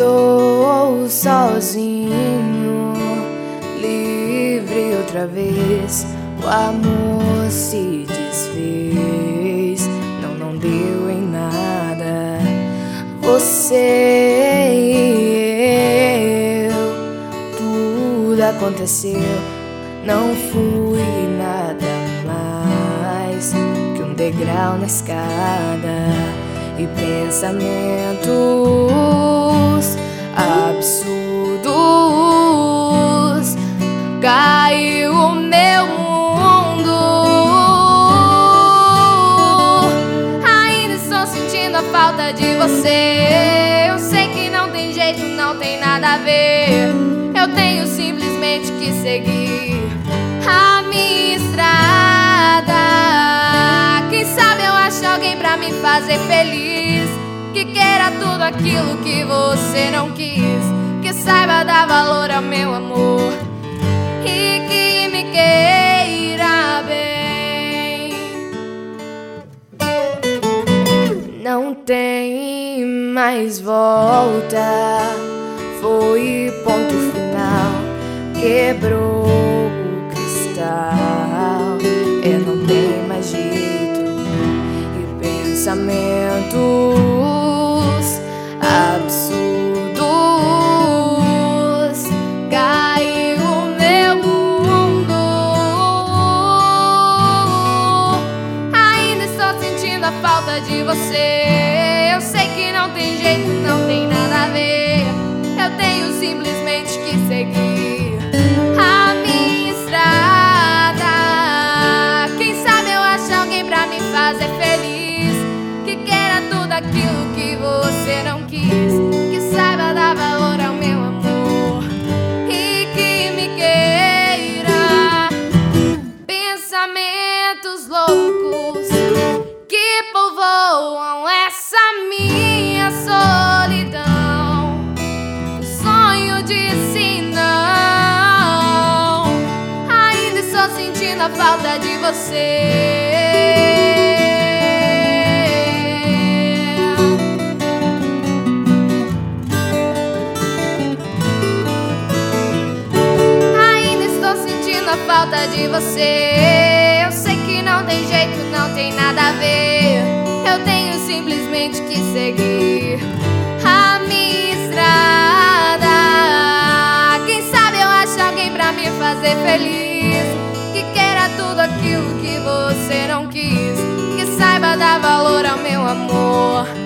Estou sozinho, livre outra vez. O amor se desfez, não deu em nada. Você e eu, tudo aconteceu. Não fui nada mais que um degrau na escada. E pensamentos absurdos, caiu o meu mundo. Ainda estou sentindo a falta de você. Eu sei que não tem jeito, não tem nada a ver. Eu tenho simplesmente que seguir a minha estrada. Quem sabe eu acho alguém pra me fazer feliz, que queira tudo aquilo que você não quis, que saiba dar valor ao meu amor e que me queira bem. Não tem mais volta, foi ponto final, quebrou o cristal. Não tem mais jeito. E pensamentos absurdos, caiu o meu mundo. Ainda estou sentindo a falta de você. Eu sei que não tem jeito, não tem nada a ver. Eu tenho simplesmente que seguir a minha estrada. Quem sabe eu acho alguém pra me fazer feliz, que queira tudo aquilo que você não quis, que saiba dar valor ao meu amor e que me queira. Pensamentos loucos que povoam essa minha solidão. O sonho disse não. Ainda estou sentindo a falta de você. Falta de você. Eu sei que não tem jeito, não tem nada a ver. Eu tenho simplesmente que seguir a minha estrada. Quem sabe eu acho alguém pra me fazer feliz, que queira tudo aquilo que você não quis, que saiba dar valor ao meu amor